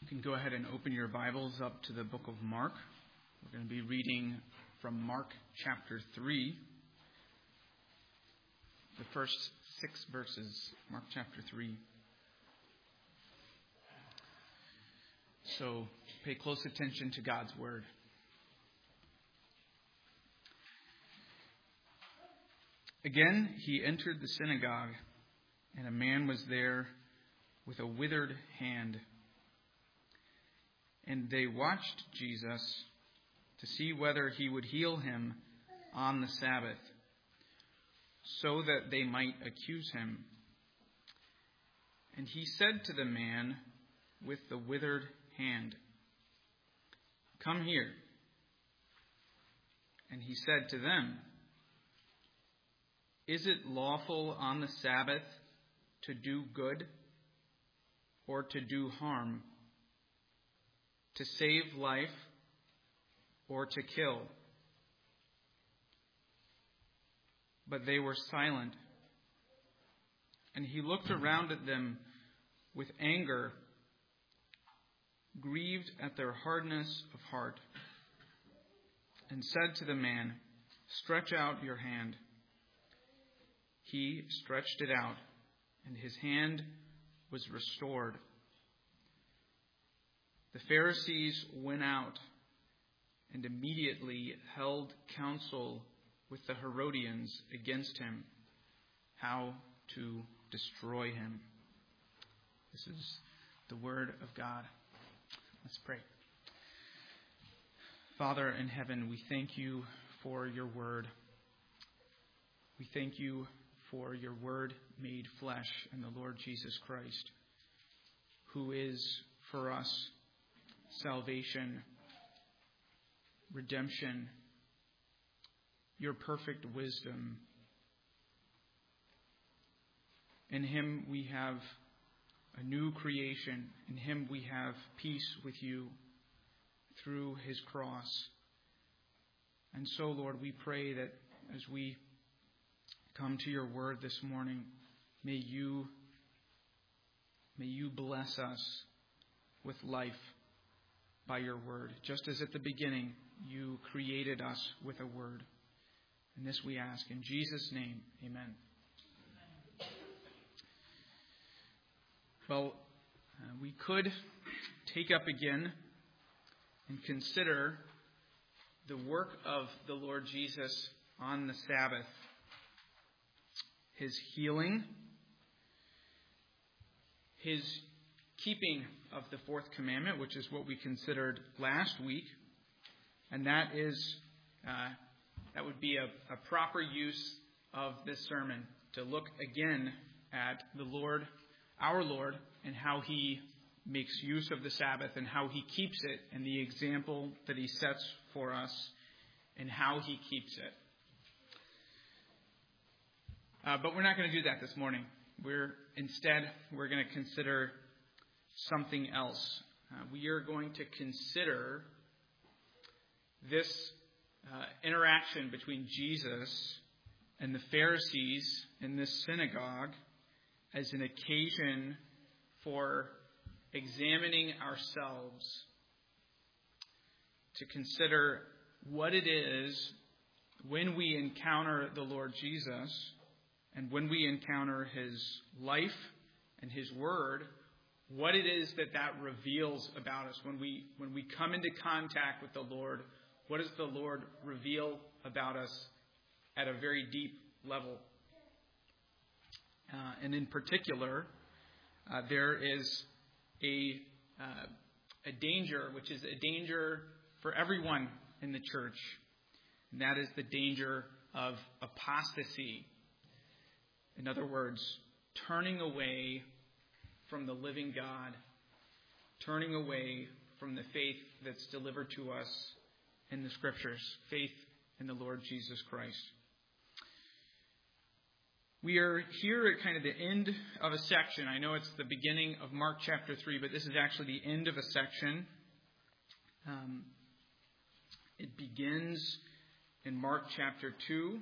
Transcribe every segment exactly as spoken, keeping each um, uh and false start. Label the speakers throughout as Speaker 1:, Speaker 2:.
Speaker 1: You can go ahead and open your Bibles up to the book of Mark. We're going to be reading from Mark chapter three, the first six verses. Mark chapter three. So pay close attention to God's word. Again, he entered the synagogue, and a man was there with a withered hand. And they watched Jesus to see whether he would heal him on the Sabbath, so that they might accuse him. And he said to the man with the withered hand, "Come here." And he said to them, "Is it lawful on the Sabbath to do good or to do harm, to save life or to kill?" But they were silent. And he looked around at them with anger, grieved at their hardness of heart, and said to the man, "Stretch out your hand." He stretched it out, and his hand was restored. The Pharisees went out and immediately held counsel with the Herodians against him, how to destroy him. This is the word of God. Let's pray. Father in heaven, we thank you for your word. We thank you for your word made flesh in the Lord Jesus Christ, who is for us salvation, redemption, your perfect wisdom. In him we have a new creation. In him we have peace with you through his cross. And so, Lord, we pray that as we come to your word this morning, may you, may you bless us with life by your word, just as at the beginning you created us with a word. And this we ask in Jesus' name, amen. Well, uh, we could take up again and consider the work of the Lord Jesus on the Sabbath. His healing, his keeping of the fourth commandment, which is what we considered last week, and that is uh, that would be a, a proper use of this sermon, to look again at the Lord, our Lord, and how he makes use of the Sabbath and how he keeps it, and the example that he sets for us and how he keeps it. Uh, but we're not going to do that this morning. We're instead we're going to consider something else. Uh, we are going to consider this uh, interaction between Jesus and the Pharisees in this synagogue as an occasion for examining ourselves, to consider what it is when we encounter the Lord Jesus and when we encounter his life and his word, what it is that that reveals about us. When we when we come into contact with the Lord, what does the Lord reveal about us at a very deep level? Uh, and in particular, uh, there is a uh, a danger, which is a danger for everyone in the church, and that is the danger of apostasy. In other words, turning away from the living God, turning away from the faith that's delivered to us in the Scriptures, faith in the Lord Jesus Christ. We are here at kind of the end of a section. I know it's the beginning of Mark chapter three, but this is actually the end of a section. Um, it begins in Mark chapter two.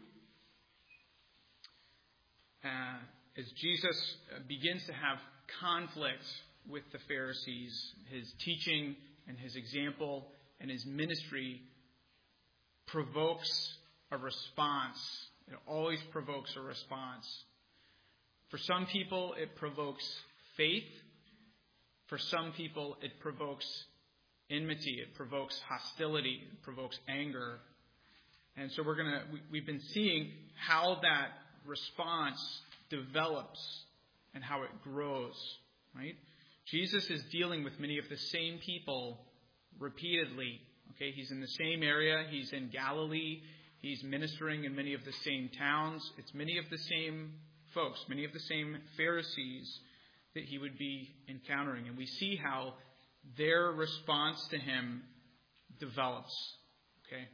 Speaker 1: Uh, as Jesus begins to have conflict with the Pharisees, his teaching and his example and his ministry provokes a response. It always provokes a response. For some people, it provokes faith. For some people, it provokes enmity. It provokes hostility. It provokes anger. And so we're gonna we, we've been seeing how that response develops and how it grows, right? Jesus is dealing with many of the same people repeatedly. Okay, he's in the same area. He's in Galilee. He's ministering in many of the same towns. It's many of the same folks, many of the same Pharisees that he would be encountering. And we see how their response to him develops. Okay.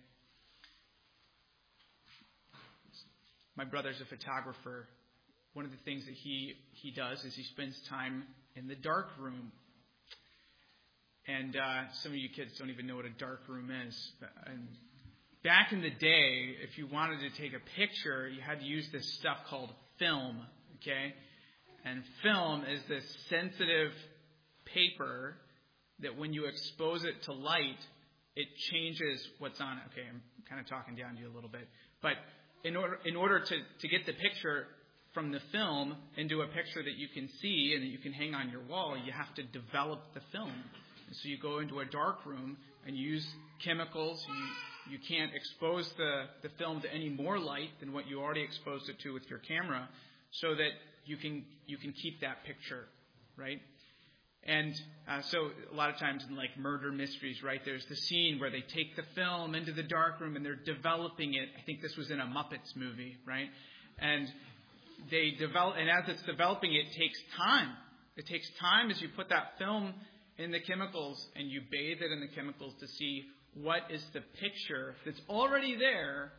Speaker 1: My brother's a photographer. One of the things that he, he does is he spends time in the dark room. And uh, some of you kids don't even know what a dark room is. And back in the day, if you wanted to take a picture, you had to use this stuff called film. Okay? And film is this sensitive paper that when you expose it to light, it changes what's on it. Okay, I'm kind of talking down to you a little bit. But in order in order to, to get the picture from the film into a picture that you can see and that you can hang on your wall, you have to develop the film. And so you go into a dark room and use chemicals. You, you can't expose the, the film to any more light than what you already exposed it to with your camera so that you can you can keep that picture, right? And uh, so a lot of times in like murder mysteries, right, there's the scene where they take the film into the darkroom and they're developing it. I think this was in a Muppets movie, right? And they develop, and as it's developing, it takes time. It takes time as you put that film in the chemicals and you bathe it in the chemicals to see what is the picture that's already there,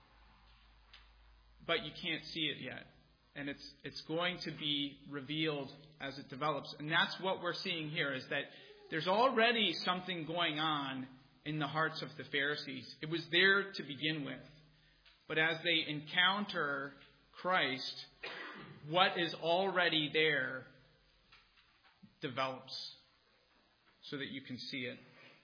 Speaker 1: but you can't see it yet. And it's it's going to be revealed as it develops. And that's what we're seeing here, is that there's already something going on in the hearts of the Pharisees. It was there to begin with. But as they encounter Christ, what is already there develops so that you can see it.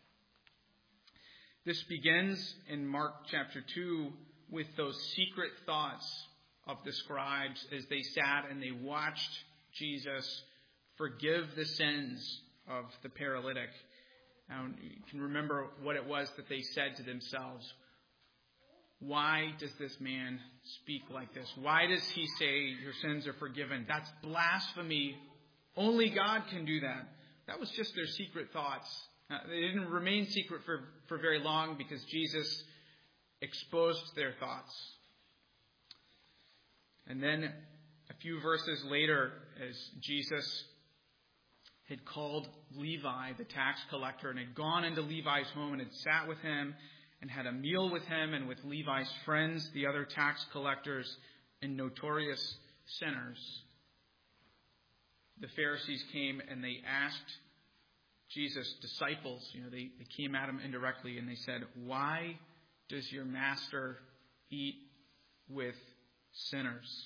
Speaker 1: This begins in Mark chapter two with those secret thoughts of the scribes as they sat and they watched Jesus forgive the sins of the paralytic. Now, you can remember what it was that they said to themselves. Why does this man speak like this? Why does he say your sins are forgiven? That's blasphemy. Only God can do that. That was just their secret thoughts. Uh, they didn't remain secret for, for very long because Jesus exposed their thoughts. And then a few verses later, as Jesus had called Levi, the tax collector, and had gone into Levi's home and had sat with him and had a meal with him and with Levi's friends, the other tax collectors and notorious sinners, the Pharisees came and they asked Jesus' disciples, you know, they, they came at him indirectly and they said, why does your master eat with sinners?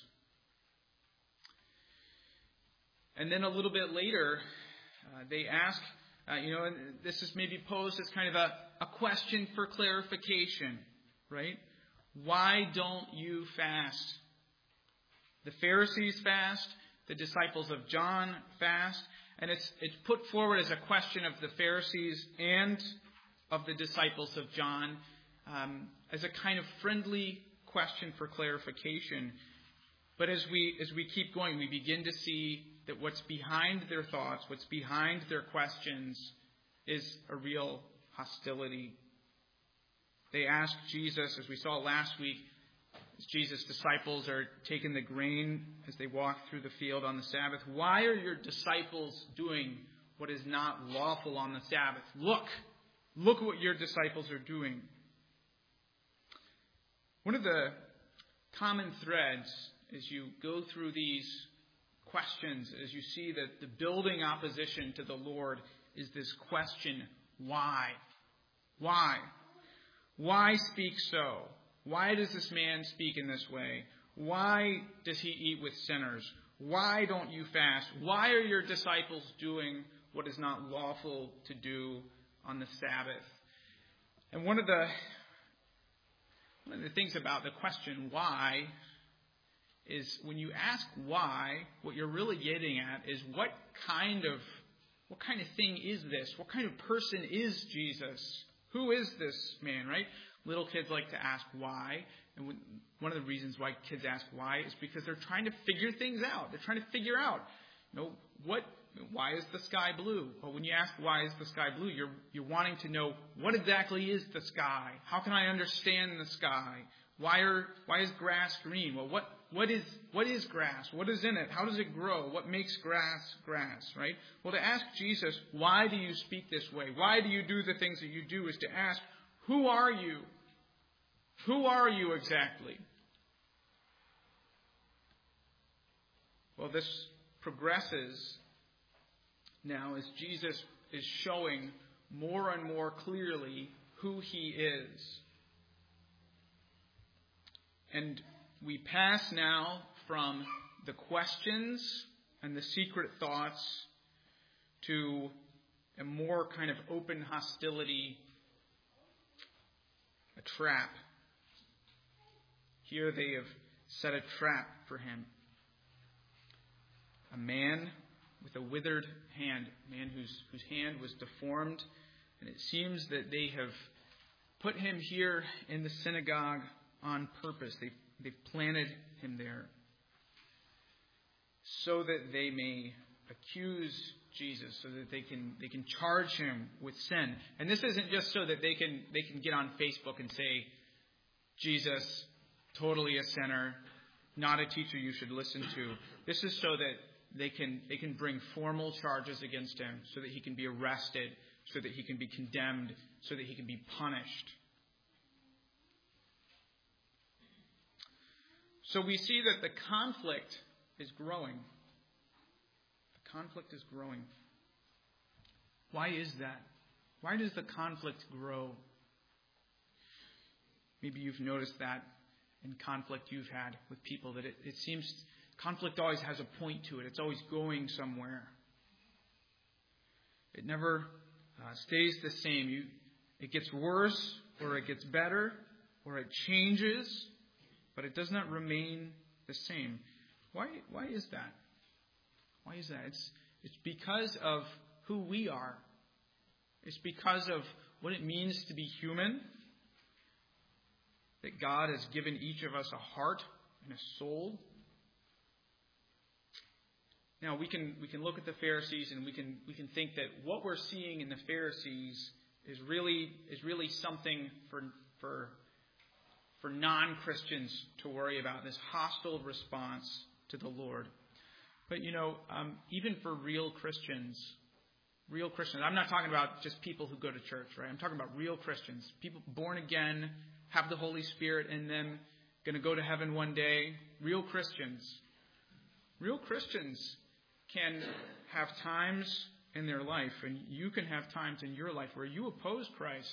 Speaker 1: And then a little bit later, uh, they ask, uh, you know, and this is maybe posed as kind of a, a question for clarification, right? Why don't you fast? The Pharisees fast, the disciples of John fast, and it's it's put forward as a question of the Pharisees and of the disciples of John um, as a kind of friendly question for clarification. But as we as we keep going, we begin to see that what's behind their thoughts, what's behind their questions, is a real hostility. They ask Jesus, as we saw last week, as Jesus' disciples are taking the grain as they walk through the field on the Sabbath, why are your disciples doing what is not lawful on the Sabbath? Look, look what your disciples are doing. One of the common threads as you go through these questions, as you see that the building opposition to the Lord is this question, why? Why? Why speak so? Why does this man speak in this way? Why does he eat with sinners? Why don't you fast? Why are your disciples doing what is not lawful to do on the Sabbath? And one of the one of the things about the question why is when you ask why, what you're really getting at is what kind of what kind of thing is this? What kind of person is Jesus? Who is this man, right? Little kids like to ask why. And one of the reasons why kids ask why is because they're trying to figure things out. They're trying to figure out, you know, what, why is the sky blue? Well, when you ask why is the sky blue, you're you're wanting to know what exactly is the sky? How can I understand the sky? Why are why is grass green? Well, what what is what is grass? What is in it? How does it grow? What makes grass grass, right? Well, to ask Jesus, why do you speak this way? Why do you do the things that you do is to ask, who are you? Who are you exactly? Well, this progresses now as Jesus is showing more and more clearly who he is. And we pass now from the questions and the secret thoughts to a more kind of open hostility, a trap. Here they have set a trap for him. A man with a withered hand, a man whose, whose hand was deformed. And it seems that they have put him here in the synagogue on purpose. They've, they've planted him there so that they may accuse Jesus, so that they can they can charge him with sin. And this isn't just so that they can they can get on Facebook and say, Jesus, totally a sinner, not a teacher you should listen to. This is so that they can they can bring formal charges against him, so that he can be arrested, so that he can be condemned, so that he can be punished. So we see that the conflict is growing. The conflict is growing. Why is that? Why does the conflict grow? Maybe you've noticed that in conflict you've had with people, that it, it seems conflict always has a point to it. It's always going somewhere. It never uh, stays the same. You, it gets worse, or it gets better, or it changes, but it does not remain the same. Why? Why is that? Why is that? It's it's because of who we are. It's because of what it means to be human. That God has given each of us a heart and a soul. Now we can we can look at the Pharisees and we can we can think that what we're seeing in the Pharisees is really is really something for for for non-Christians to worry about, this hostile response to the Lord. But you know, um, even for real Christians, real Christians, I'm not talking about just people who go to church, right? I'm talking about real Christians, people born again, have the Holy Spirit in them, going to go to heaven one day. Real Christians. Real Christians can have times in their life, and you can have times in your life where you oppose Christ.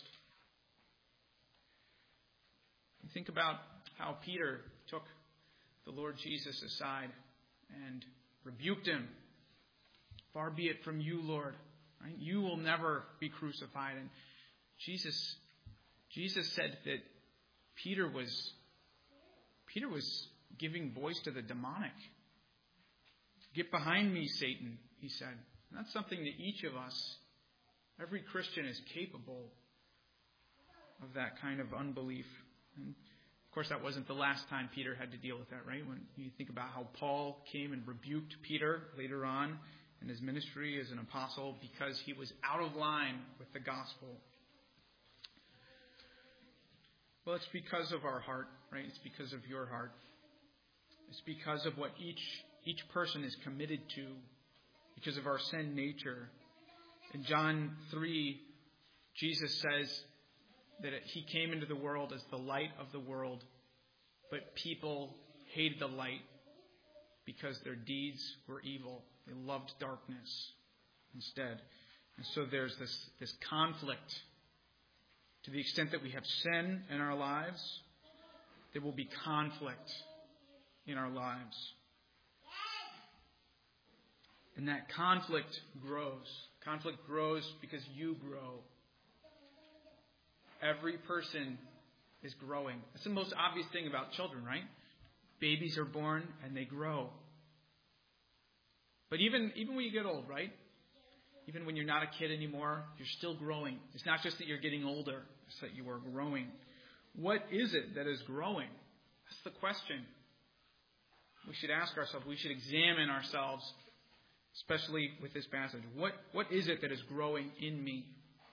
Speaker 1: You think about how Peter took the Lord Jesus aside and rebuked him. Far be it from you, Lord. Right? You will never be crucified. And Jesus, Jesus said that Peter was Peter was giving voice to the demonic. Get behind me, Satan, he said. And that's something that each of us, every Christian, is capable of, that kind of unbelief. And of course, that wasn't the last time Peter had to deal with that, right? When you think about how Paul came and rebuked Peter later on in his ministry as an apostle because he was out of line with the gospel. Well, it's because of our heart, right? It's because of your heart. It's because of what each each person is committed to, because of our sin nature. In John three, Jesus says that he came into the world as the light of the world, but people hated the light because their deeds were evil. They loved darkness instead. And so there's this, this conflict. To the extent that we have sin in our lives, there will be conflict in our lives. And that conflict grows. Conflict grows because you grow. Every person is growing. That's the most obvious thing about children, right? Babies are born and they grow. But even, even when you get old, right? Even when you're not a kid anymore, you're still growing. It's not just that you're getting older, it's that you are growing. What is it that is growing? That's the question we should ask ourselves. We should examine ourselves, especially with this passage. What, what is it that is growing in me?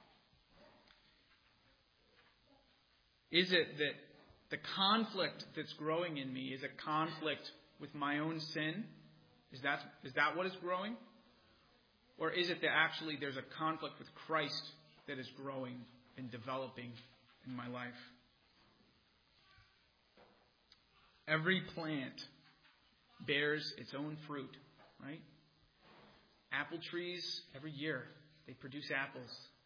Speaker 1: Is it that the conflict that's growing in me is a conflict with my own sin? Is that, is that what is growing? Or is it that actually there's a conflict with Christ that is growing and developing in my life? Every plant bears its own fruit, right? Apple trees, every year, they produce apples.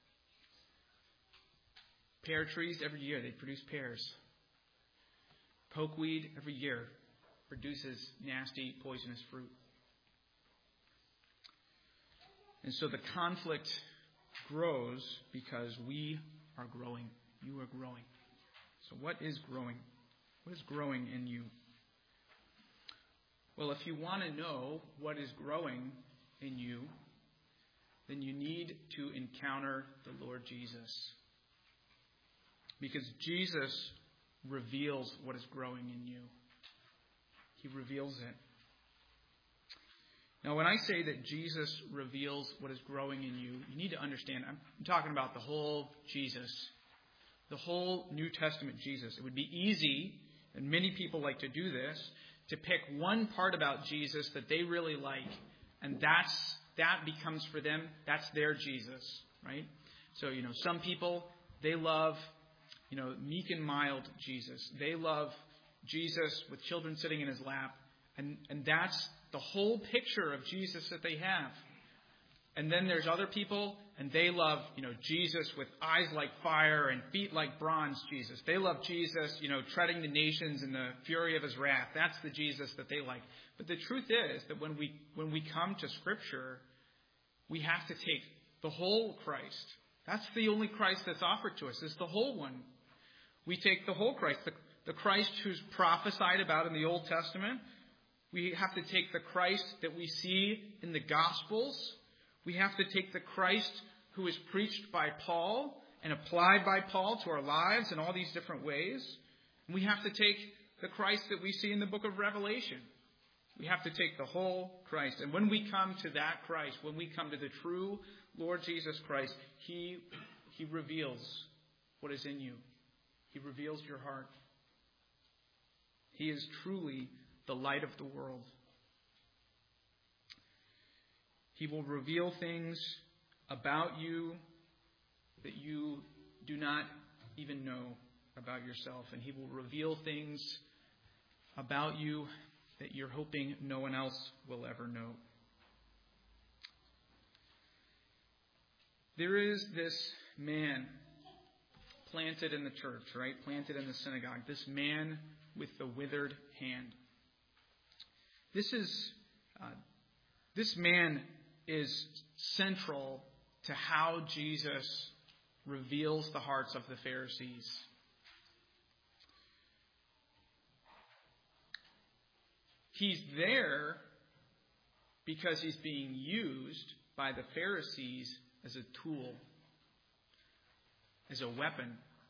Speaker 1: Pear trees, every year, they produce pears. Pokeweed, every year, produces nasty, poisonous fruit. And so the conflict grows because we are growing. You are growing. So what is growing? What is growing in you? Well, if you want to know what is growing in you, then you need to encounter the Lord Jesus. Because Jesus reveals what is growing in you. He reveals it. Now, when I say that Jesus reveals what is growing in you, you need to understand, I'm talking about the whole Jesus. The whole New Testament Jesus. It would be easy, and many people like to do this, to pick one part about Jesus that they really like, and that's that becomes for them, that's their Jesus, right? So, you know, some people, they love, you know, meek and mild Jesus. They love Jesus with children sitting in his lap, and, and that's the whole picture of Jesus that they have. And then there's other people, and they love, you know, Jesus with eyes like fire and feet like bronze Jesus. They love Jesus, you know, treading the nations in the fury of his wrath. That's the Jesus that they like. But the truth is that when we when we come to Scripture, we have to take the whole Christ. That's the only Christ that's offered to us, is the whole one. We take the whole Christ, the, the Christ who's prophesied about in the Old Testament. We have to take the Christ that we see in the Gospels. We have to take the Christ who is preached by Paul and applied by Paul to our lives in all these different ways. And we have to take the Christ that we see in the book of Revelation. We have to take the whole Christ. And when we come to that Christ, when we come to the true Lord Jesus Christ, He, He reveals what is in you. He reveals your heart. He is truly the light of the world. He will reveal things about you that you do not even know about yourself. And He will reveal things about you that you're hoping no one else will ever know. There is this man planted in the church, right? Planted in the synagogue. This man with the withered hand. This is, uh, this man is central to how Jesus reveals the hearts of the Pharisees. He's there because he's being used by the Pharisees as a tool, as a weapon,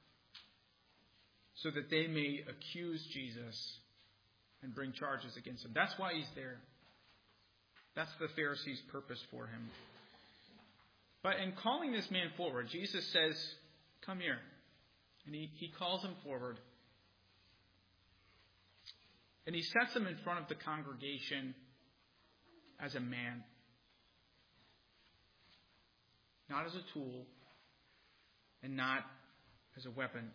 Speaker 1: so that they may accuse Jesus and bring charges against him. That's why he's there. That's the Pharisees' purpose for him. But in calling this man forward, Jesus says, "Come here." And he, he calls him forward. And he sets him in front of the congregation as a man. Not as a tool, and not as a weapon,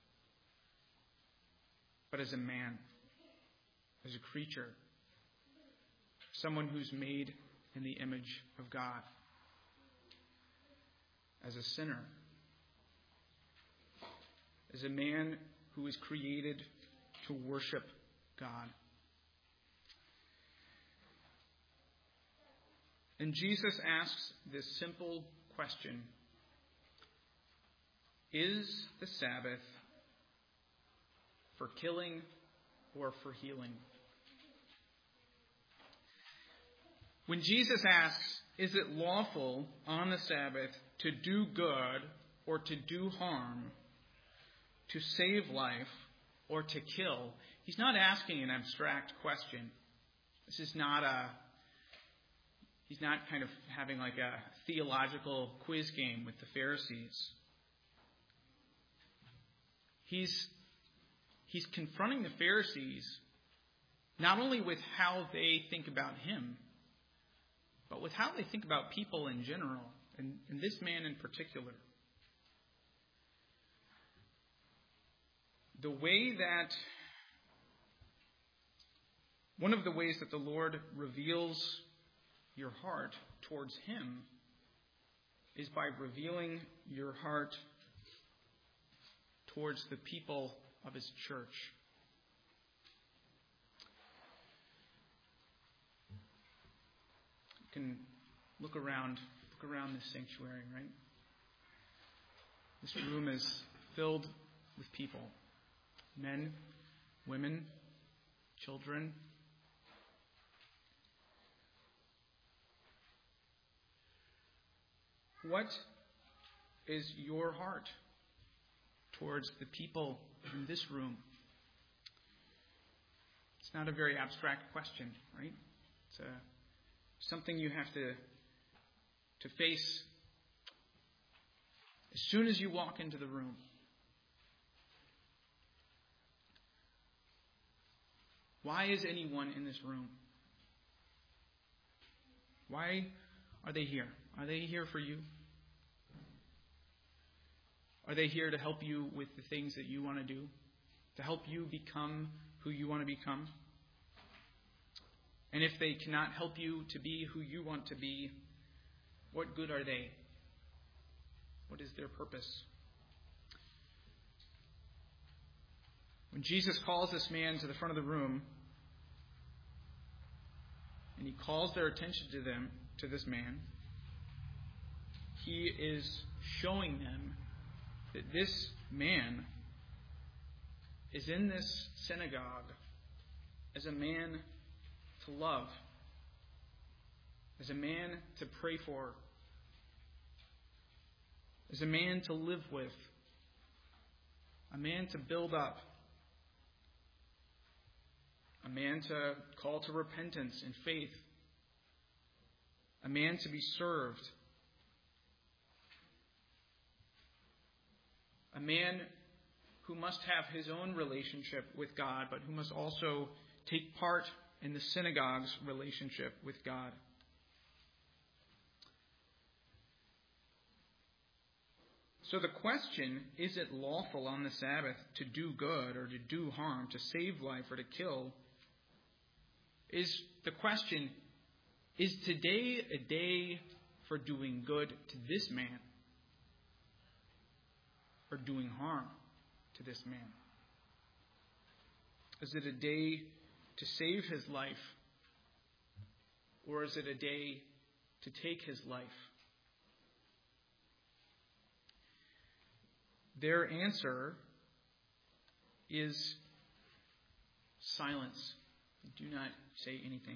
Speaker 1: but as a man, as a creature, someone who's made in the image of God, as a sinner, as a man who is created to worship God. And Jesus asks this simple question: is the Sabbath for killing or for healing? When Jesus asks, is it lawful on the Sabbath to do good or to do harm, to save life or to kill, he's not asking an abstract question. This is not a, he's not kind of having like a theological quiz game with the Pharisees. He's, he's confronting the Pharisees not only with how they think about him, but with how they think about people in general, and, and this man in particular. The way that, one of the ways that the Lord reveals your heart towards him is by revealing your heart towards the people of his church. You can look around, look around this sanctuary, right? This room is filled with people. Men, women, children. What is your heart towards the people in this room? It's not a very abstract question, right? It's a, something you have to, to face as soon as you walk into the room. Why is anyone in this room? Why are they here? Are they here for you? Are they here to help you with the things that you want to do? To help you become who you want to become? And if they cannot help you to be who you want to be, what good are they? What is their purpose? When Jesus calls this man to the front of the room, and he calls their attention to them, to this man, he is showing them that this man is in this synagogue as a man to love, as a man to pray for, as a man to live with, a man to build up, a man to call to repentance and faith, a man to be served, a man who must have his own relationship with God, but who must also take part in the synagogue's relationship with God. So the question, is it lawful on the Sabbath to do good or to do harm, to save life or to kill, is the question, is today a day for doing good to this man or doing harm to this man? Is it a day to save his life, or is it a day to take his life? Their answer is silence. Do not say anything.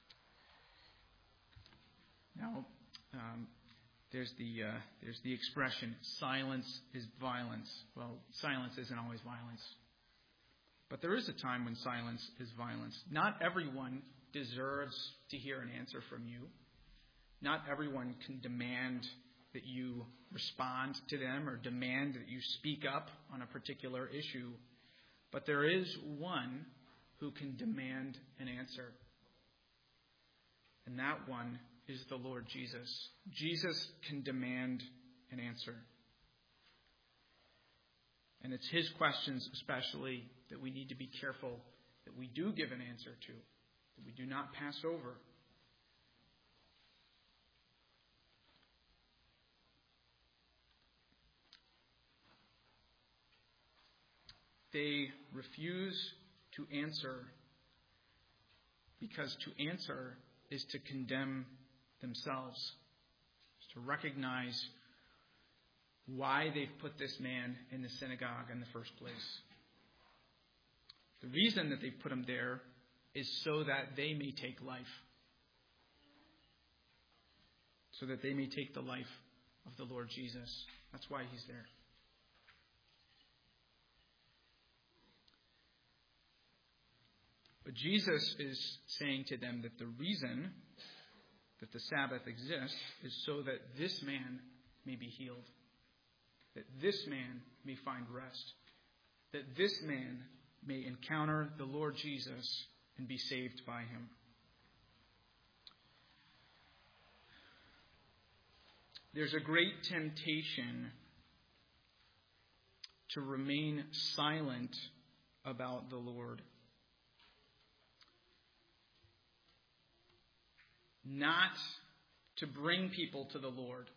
Speaker 1: Now, um, there's the uh, there's the expression, silence is violence. Well, silence isn't always violence. But there is a time when silence is violence. Not everyone deserves to hear an answer from you. Not everyone can demand that you respond to them or demand that you speak up on a particular issue. But there is one who can demand an answer. And that one is the Lord Jesus. Jesus can demand an answer. And it's his questions especially that we need to be careful that we do give an answer to, that we do not pass over. They refuse to answer because to answer is to condemn themselves, to recognize why they've put this man in the synagogue in the first place. The reason that they've put him there is so that they may take life. So that they may take the life of the Lord Jesus. That's why he's there. But Jesus is saying to them that the reason that the Sabbath exists is so that this man may be healed. That this man may find rest. That this man may encounter the Lord Jesus and be saved by him. There's a great temptation to remain silent about the Lord. Not to bring people to the Lord.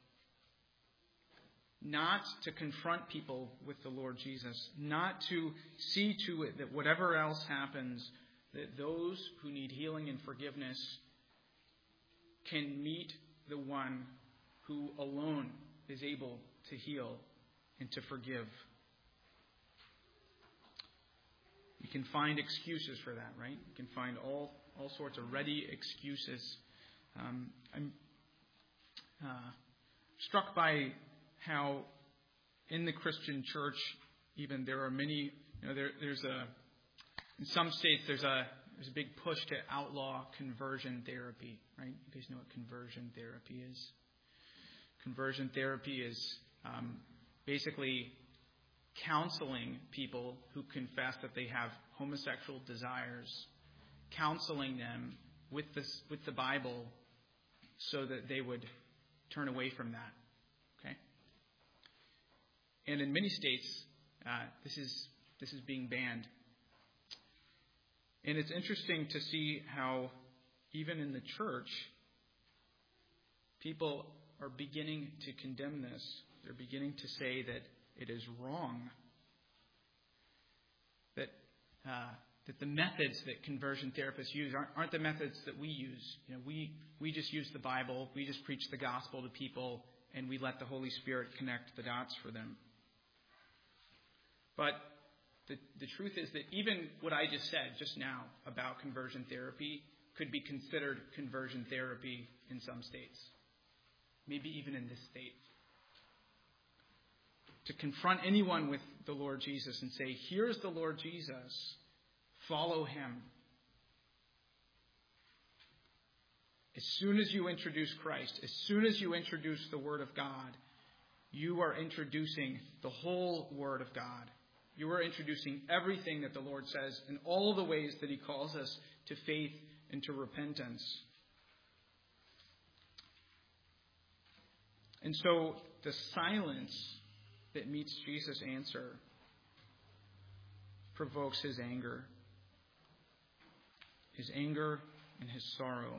Speaker 1: Not to confront people with the Lord Jesus. Not to see to it that whatever else happens, that those who need healing and forgiveness can meet the one who alone is able to heal and to forgive. You can find excuses for that, right? You can find all, all sorts of ready excuses. Um, I'm uh, struck by how in the Christian church, even there are many, you know, there, there's a, in some states there's a, there's a big push to outlaw conversion therapy, right? You guys know what conversion therapy is? Conversion therapy is um, basically counseling people who confess that they have homosexual desires, counseling them with this, with the Bible so that they would turn away from that. Okay? And in many states, uh, this is this is being banned. And it's interesting to see how even in the church, people are beginning to condemn this. They're beginning to say that it is wrong. That uh, that the methods that conversion therapists use aren't, aren't the methods that we use. You know, we we just use the Bible, we just preach the gospel to people, and we let the Holy Spirit connect the dots for them. But the the truth is that even what I just said just now about conversion therapy could be considered conversion therapy in some states. Maybe even in this state. To confront anyone with the Lord Jesus and say, here's the Lord Jesus. Follow him. As soon as you introduce Christ, as soon as you introduce the Word of God, you are introducing the whole Word of God. You are introducing everything that the Lord says in all the ways that he calls us to faith and to repentance. And so the silence that meets Jesus' answer provokes his anger. His anger and his sorrow.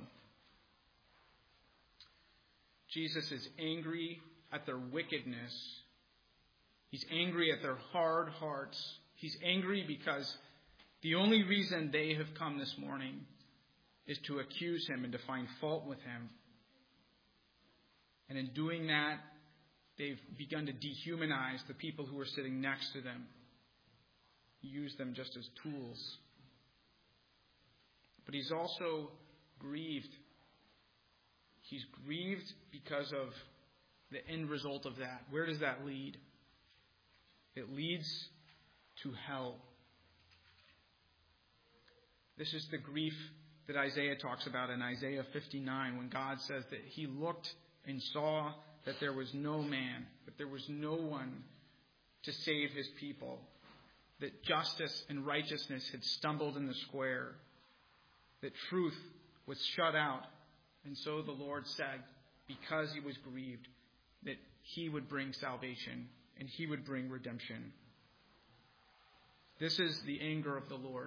Speaker 1: Jesus is angry at their wickedness. He's angry at their hard hearts. He's angry because the only reason they have come this morning is to accuse him and to find fault with him. And in doing that, they've begun to dehumanize the people who are sitting next to them. Use them just as tools. But he's also grieved. He's grieved because of the end result of that. Where does that lead? It leads to hell. This is the grief that Isaiah talks about in Isaiah fifty-nine, when God says that he looked and saw that there was no man, that there was no one to save his people, that justice and righteousness had stumbled in the square, that truth was shut out. And so the Lord said, because he was grieved, that he would bring salvation and he would bring redemption. This is the anger of the Lord.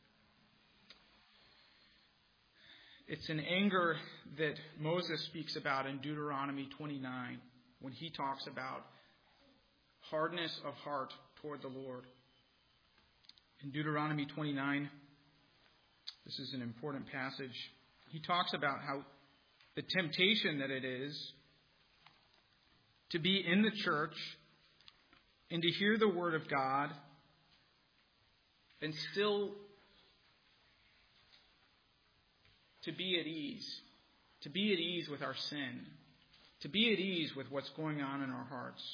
Speaker 1: It's an anger that Moses speaks about in Deuteronomy twenty-nine, when he talks about hardness of heart toward the Lord. In Deuteronomy twenty-nine, this is an important passage. He talks about how the temptation that it is to be in the church and to hear the Word of God and still to be at ease, to be at ease with our sin, to be at ease with what's going on in our hearts.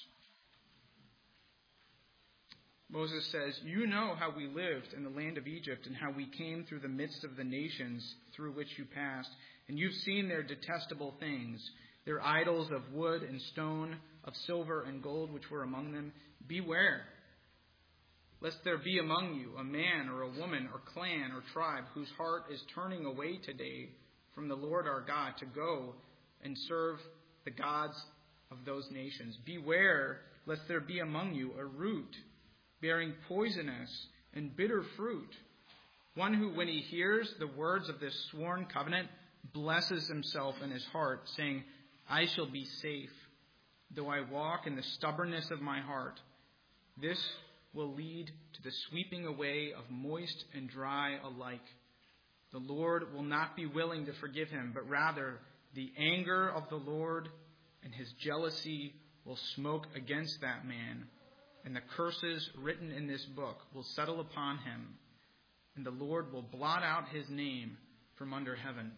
Speaker 1: Moses says, "You know how we lived in the land of Egypt and how we came through the midst of the nations through which you passed. And you've seen their detestable things, their idols of wood and stone, of silver and gold, which were among them. Beware, lest there be among you a man or a woman or clan or tribe whose heart is turning away today from the Lord our God to go and serve the gods of those nations. Beware, lest there be among you a root bearing poisonous and bitter fruit, one who, when he hears the words of this sworn covenant, blesses himself in his heart, saying, I shall be safe, though I walk in the stubbornness of my heart. This will lead to the sweeping away of moist and dry alike. The Lord will not be willing to forgive him, but rather the anger of the Lord and his jealousy will smoke against that man, and the curses written in this book will settle upon him, and the Lord will blot out his name from under heaven."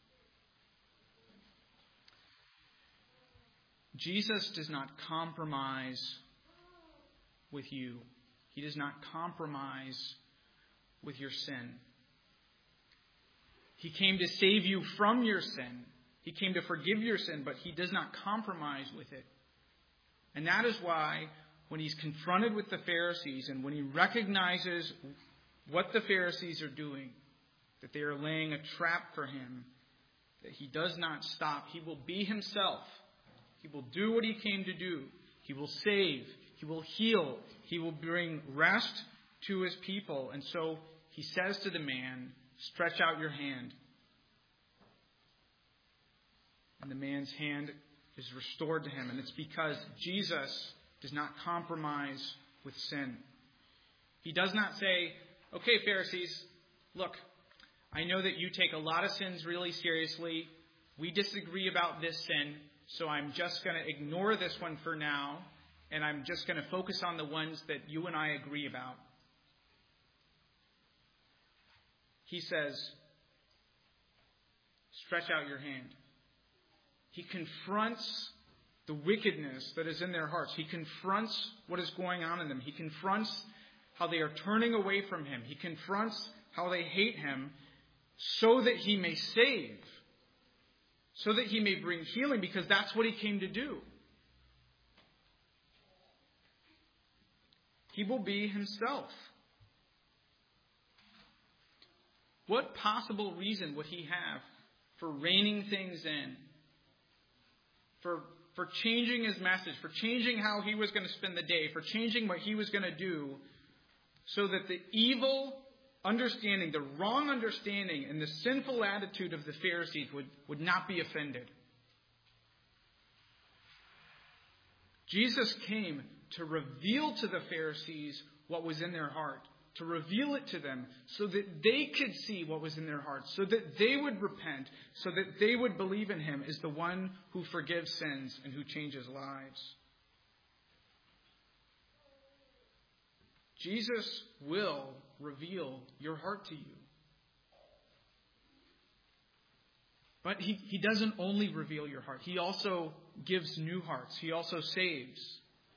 Speaker 1: Jesus does not compromise with you. He does not compromise with your sin. He came to save you from your sin. He came to forgive your sin, but he does not compromise with it. And that is why when he's confronted with the Pharisees and when he recognizes what the Pharisees are doing, that they are laying a trap for him, that he does not stop. He will be himself. He will do what he came to do. He will save. He will heal. He will bring rest to his people. And so he says to the man, "Stretch out your hand." And the man's hand is restored to him. And it's because Jesus does not compromise with sin. He does not say, "Okay, Pharisees, look, I know that you take a lot of sins really seriously. We disagree about this sin, so I'm just going to ignore this one for now, and I'm just going to focus on the ones that you and I agree about." He says, "Stretch out your hand." He confronts the wickedness that is in their hearts. He confronts what is going on in them. He confronts how they are turning away from him. He confronts how they hate him so that he may save, so that he may bring healing, because that's what he came to do. He will be himself. What possible reason would he have for reining things in, for for changing his message, for changing how he was going to spend the day, for changing what he was going to do, so that the evil understanding, the wrong understanding, and the sinful attitude of the Pharisees would, would not be offended? Jesus came to reveal to the Pharisees what was in their heart, to reveal it to them so that they could see what was in their hearts, so that they would repent, so that they would believe in him as the one who forgives sins and who changes lives. Jesus will reveal your heart to you. But he, he doesn't only reveal your heart. He also gives new hearts. He also saves.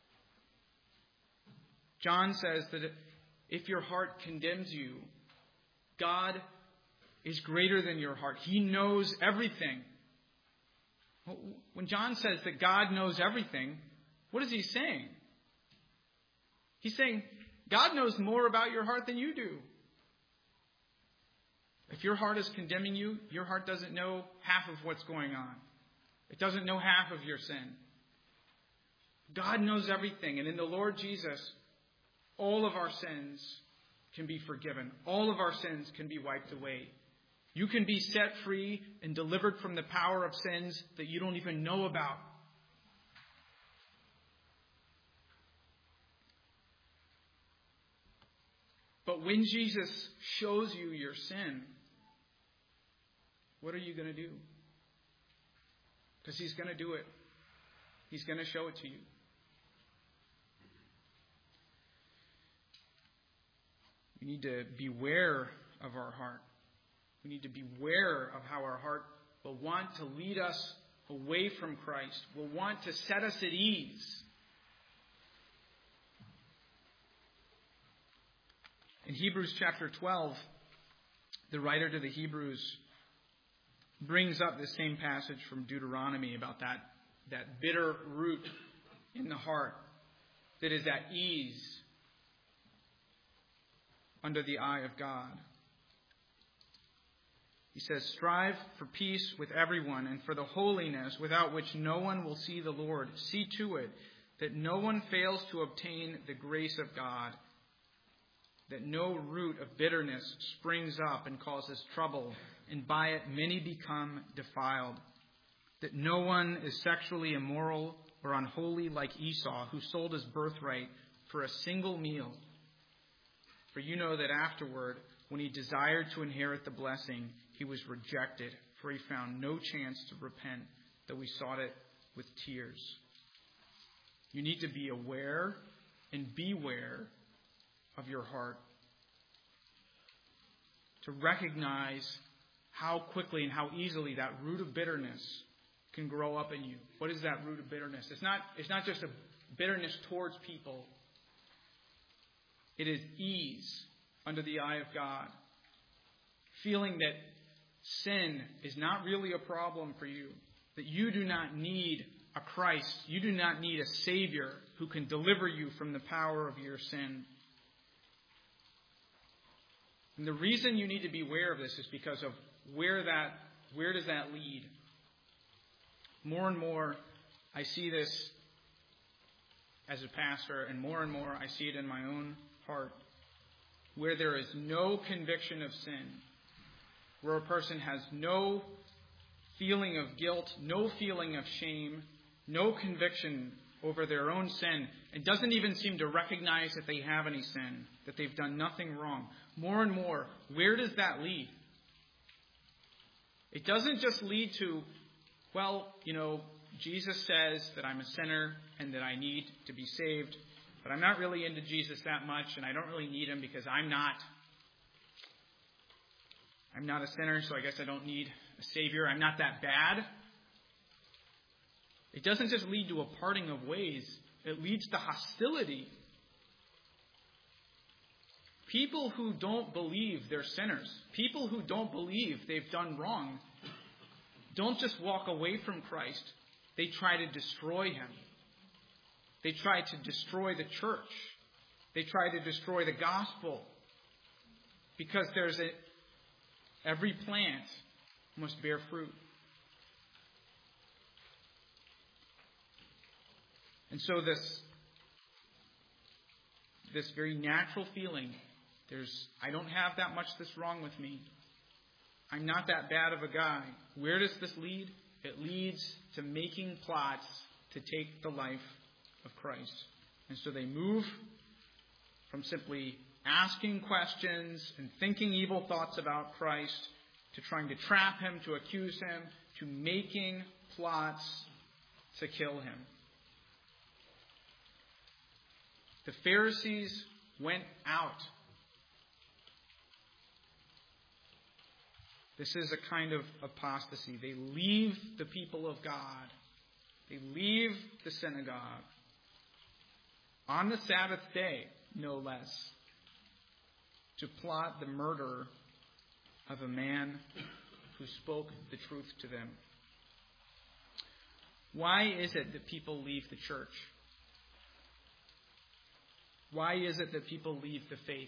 Speaker 1: John says that if your heart condemns you, God is greater than your heart. He knows everything. When John says that God knows everything, what is he saying? He's saying God knows more about your heart than you do. If your heart is condemning you, your heart doesn't know half of what's going on. It doesn't know half of your sin. God knows everything. And in the Lord Jesus, all of our sins can be forgiven. All of our sins can be wiped away. You can be set free and delivered from the power of sins that you don't even know about. But when Jesus shows you your sin, what are you going to do? Because He's going to do it. He's going to show it to you. We need to beware of our heart. We need to beware of how our heart will want to lead us away from Christ, will want to set us at ease. In Hebrews chapter twelve, the writer to the Hebrews brings up the same passage from Deuteronomy about that, that bitter root in the heart that is at ease under the eye of God. He says, strive for peace with everyone and for the holiness without which no one will see the Lord. See to it that no one fails to obtain the grace of God, that no root of bitterness springs up and causes trouble, and by it many become defiled, that no one is sexually immoral or unholy like Esau, who sold his birthright for a single meal. For you know that afterward, when he desired to inherit the blessing, he was rejected, for he found no chance to repent, though he sought it with tears. You need to be aware and beware of your heart, to recognize how quickly and how easily that root of bitterness can grow up in you. What is that root of bitterness? It's not, it's not just a bitterness towards people. It is ease under the eye of God. Feeling that sin is not really a problem for you. That you do not need a Christ. You do not need a Savior who can deliver you from the power of your sin. And the reason you need to be aware of this is because of where that, where does that lead? More and more, I see this as a pastor, and more and more I see it in my own heart, where there is no conviction of sin, where a person has no feeling of guilt, no feeling of shame, no conviction over their own sin, and doesn't even seem to recognize that they have any sin, that they've done nothing wrong. More and more, where does that lead? It doesn't just lead to, well, you know, Jesus says that I'm a sinner and that I need to be saved, but I'm not really into Jesus that much, and I don't really need Him because I'm not I'm not a sinner, so I guess I don't need a Savior. I'm not that bad. It doesn't just lead to a parting of ways. It leads to hostility. People who don't believe they're sinners, people who don't believe they've done wrong, don't just walk away from Christ. They try to destroy Him. They try to destroy the church. They try to destroy the gospel. Because there's a every plant must bear fruit. And so this this very natural feeling, there's I don't have that much that's wrong with me. I'm not that bad of a guy. Where does this lead? It leads to making plots to take the life of Christ. And so they move from simply asking questions and thinking evil thoughts about Christ to trying to trap Him, to accuse Him, to making plots to kill Him. The Pharisees went out. This is a kind of apostasy. They leave the people of God. They leave the synagogue on the Sabbath day, no less, to plot the murder of a man who spoke the truth to them. Why is it that people leave the church? Why is it that people leave the faith?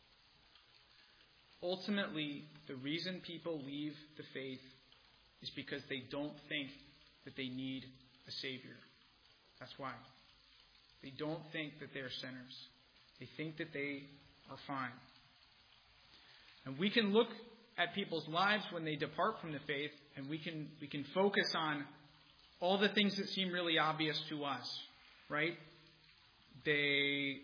Speaker 1: Ultimately, the reason people leave the faith is because they don't think that they need a Savior. That's why. They don't think that they're sinners. They think that they are fine. And we can look at people's lives when they depart from the faith, and we can we can focus on all the things that seem really obvious to us, right? They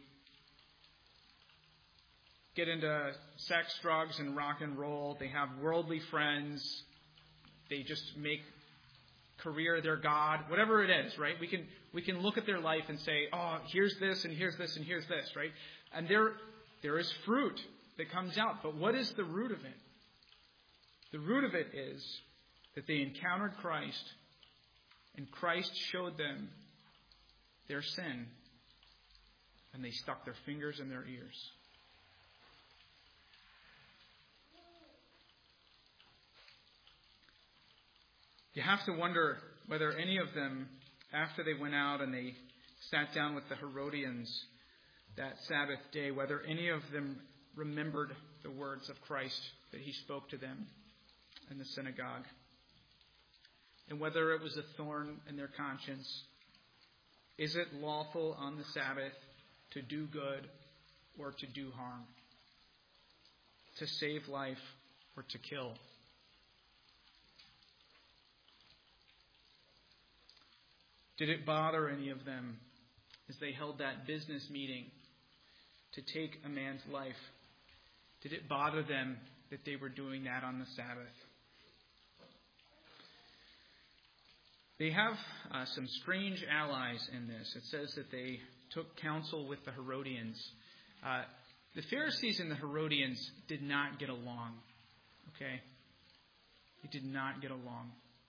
Speaker 1: get into sex, drugs, and rock and roll. They have worldly friends. They just make career, their God, whatever it is, right? We can we can look at their life and say, oh, here's this and here's this and here's this, right? And there there is fruit that comes out. But what is the root of it? The root of it is that they encountered Christ, and Christ showed them their sin, and they stuck their fingers in their ears. You have to wonder whether any of them, after they went out and they sat down with the Herodians that Sabbath day, whether any of them remembered the words of Christ that he spoke to them in the synagogue, and whether it was a thorn in their conscience. Is it lawful on the Sabbath to do good or to do harm? To save life or to kill? Did it bother any of them as they held that business meeting to take a man's life? Did it bother them that they were doing that on the Sabbath? They have uh, some strange allies in this. It says that they took counsel with the Herodians. Uh, the Pharisees and the Herodians did not get along. Okay? They did not get along.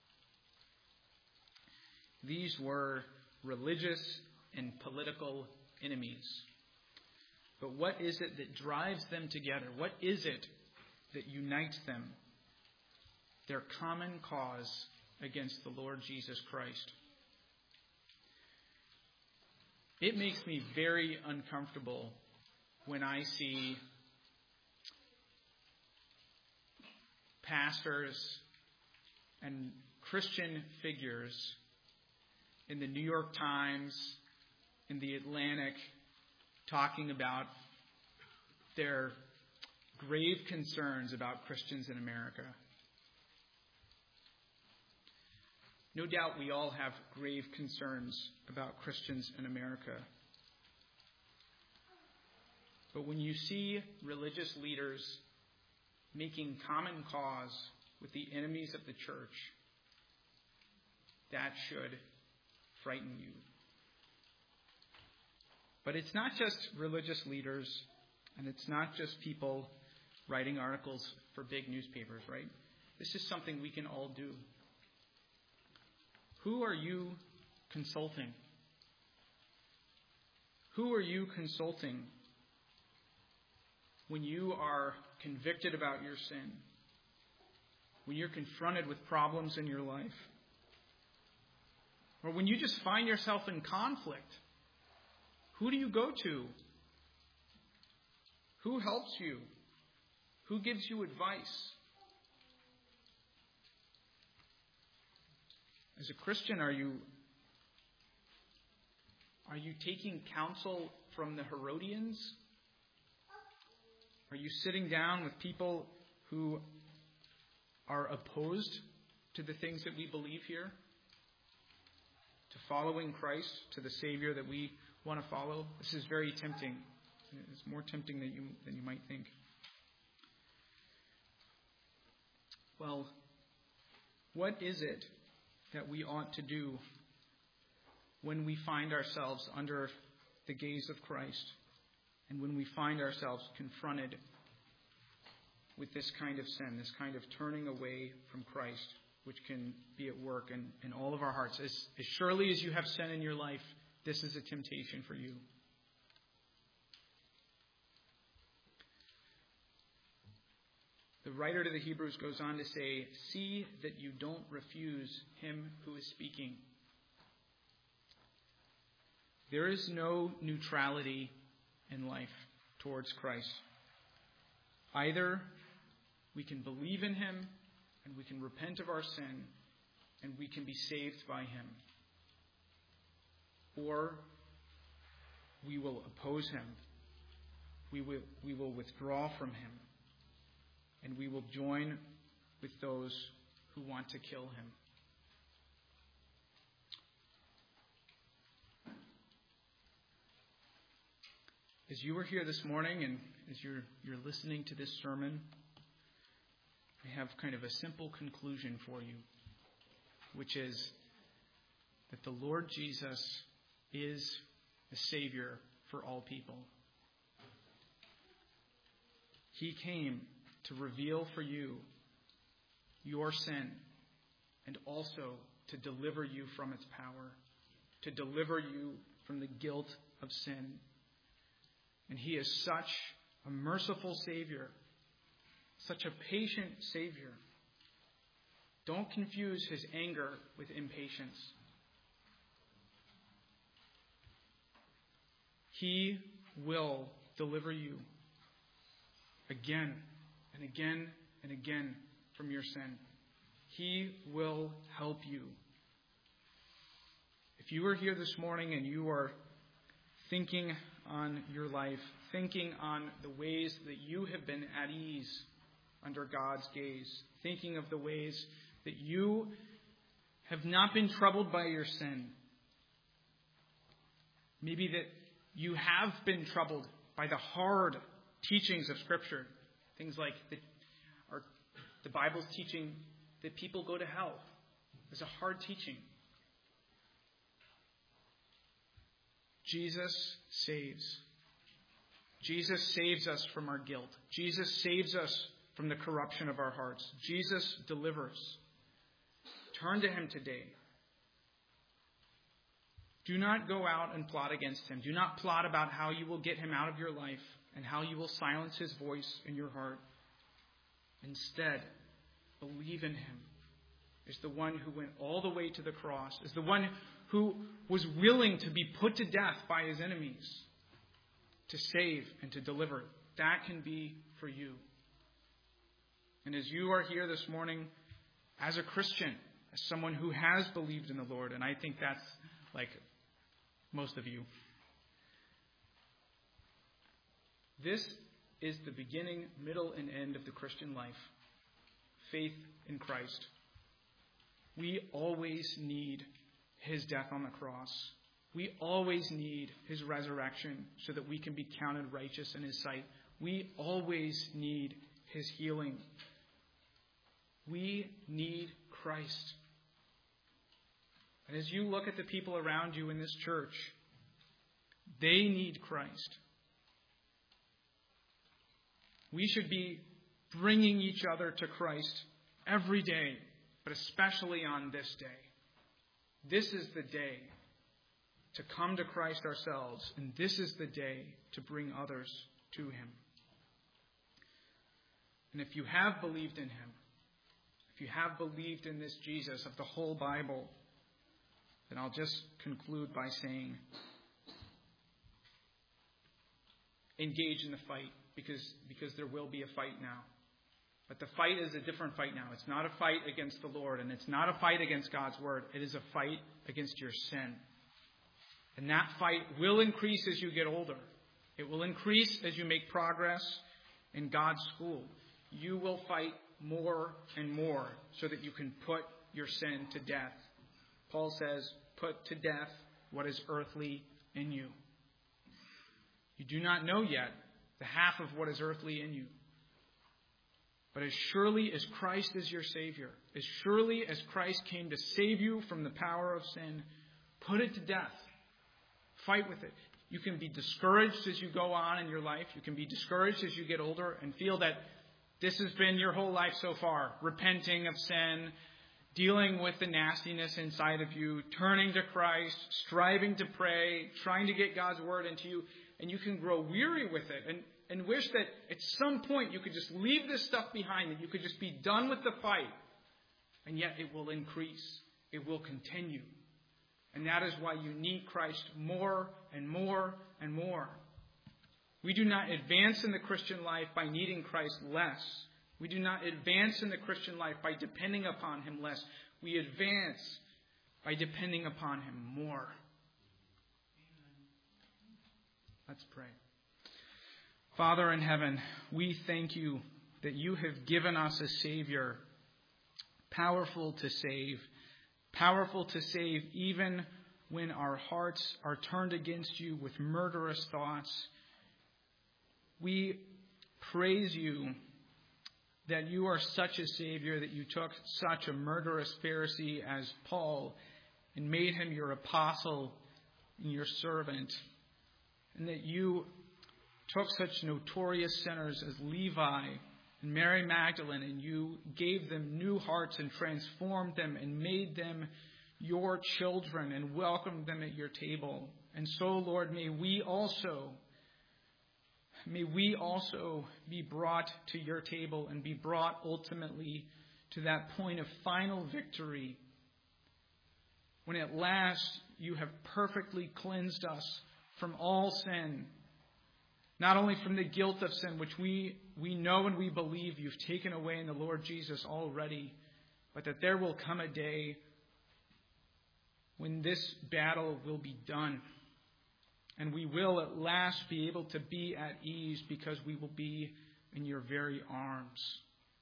Speaker 1: These were religious and political enemies. But what is it that drives them together? What is it that unites them? Their common cause against the Lord Jesus Christ. It makes me very uncomfortable when I see pastors and Christian figures in the New York Times, in the Atlantic, talking about their grave concerns about Christians in America. No doubt we all have grave concerns about Christians in America. But when you see religious leaders making common cause with the enemies of the church, that should frighten you. But it's not just religious leaders, and it's not just people writing articles for big newspapers, right? This is something we can all do. Who are you consulting? Who are you consulting when you are convicted about your sin? When you're confronted with problems in your life? Or when you just find yourself in conflict? Who do you go to? Who helps you? Who gives you advice? As a Christian, are you are you taking counsel from the Herodians? Are you sitting down with people who are opposed to the things that we believe here? To following Christ, to the Savior that we want to follow? This is very tempting. It's more tempting than you than you might think. Well, what is it that we ought to do when we find ourselves under the gaze of Christ and when we find ourselves confronted with this kind of sin, this kind of turning away from Christ, which can be at work in, in all of our hearts? As, as surely as you have sin in your life, this is a temptation for you. The writer to the Hebrews goes on to say, "See that you don't refuse him who is speaking." There is no neutrality in life towards Christ. Either we can believe in him and we can repent of our sin and we can be saved by him. Or we will oppose him. We will, we will withdraw from him. And we will join with those who want to kill him. As you are here this morning and as you're, you're listening to this sermon, I have kind of a simple conclusion for you. which is that the Lord Jesus is the Savior for all people. He came to reveal for you your sin and also to deliver you from its power, to deliver you from the guilt of sin. And He is such a merciful Savior, such a patient Savior. Don't confuse His anger with impatience. He will deliver you again and again and again from your sin. He will help you. If you are here this morning and you are thinking on your life, thinking on the ways that you have been at ease under God's gaze, thinking of the ways that you have not been troubled by your sin, maybe that you have been troubled by the hard teachings of Scripture, things like the, or the Bible's teaching that people go to hell. It's a hard teaching. Jesus saves. Jesus saves us from our guilt. Jesus saves us from the corruption of our hearts. Jesus delivers. Turn to Him today. Do not go out and plot against Him. Do not plot about how you will get Him out of your life and how you will silence His voice in your heart. Instead, believe in Him as the one who went all the way to the cross, as the one who was willing to be put to death by His enemies to save and to deliver. That can be for you. And as you are here this morning as a Christian, as someone who has believed in the Lord, and I think that's like most of you, this is the beginning, middle, and end of the Christian life. Faith in Christ. We always need His death on the cross. We always need His resurrection so that we can be counted righteous in His sight. We always need His healing. We need Christ. And as you look at the people around you in this church, they need Christ. We should be bringing each other to Christ every day, but especially on this day. This is the day to come to Christ ourselves, and this is the day to bring others to Him. And if you have believed in Him, if you have believed in this Jesus of the whole Bible, then I'll just conclude by saying, engage in the fight, because, because there will be a fight now. But the fight is a different fight now. It's not a fight against the Lord, and it's not a fight against God's Word. It is a fight against your sin. And that fight will increase as you get older. It will increase as you make progress in God's school. You will fight more and more so that you can put your sin to death. Paul says, put to death what is earthly in you. You do not know yet the half of what is earthly in you. But as surely as Christ is your Savior, as surely as Christ came to save you from the power of sin, put it to death. Fight with it. You can be discouraged as you go on in your life. You can be discouraged as you get older and feel that this has been your whole life so far. Repenting of sin, dealing with the nastiness inside of you, turning to Christ, striving to pray, trying to get God's Word into you. And you can grow weary with it and, and wish that at some point you could just leave this stuff behind, that you could just be done with the fight. And yet it will increase. It will continue. And that is why you need Christ more and more and more. We do not advance in the Christian life by needing Christ less. We do not advance in the Christian life by depending upon Him less. We advance by depending upon Him more. Let's pray. Father in heaven, we thank You that You have given us a Savior, powerful to save, powerful to save even when our hearts are turned against You with murderous thoughts. We praise You that you are such a Savior, that you took such a murderous Pharisee as Paul and made him your apostle and your servant, and that you took such notorious sinners as Levi and Mary Magdalene, and you gave them new hearts and transformed them and made them your children and welcomed them at your table. And so, Lord, may we also May we also be brought to your table and be brought ultimately to that point of final victory when at last you have perfectly cleansed us from all sin, not only from the guilt of sin, which we, we know and we believe you've taken away in the Lord Jesus already, but that there will come a day when this battle will be done. And we will at last be able to be at ease because we will be in your very arms.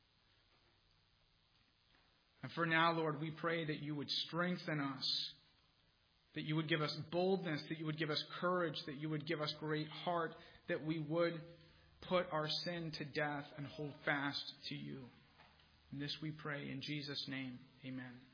Speaker 1: And for now, Lord, we pray that you would strengthen us, that you would give us boldness, that you would give us courage, that you would give us great heart, that we would put our sin to death and hold fast to you. And this we pray in Jesus' name. Amen.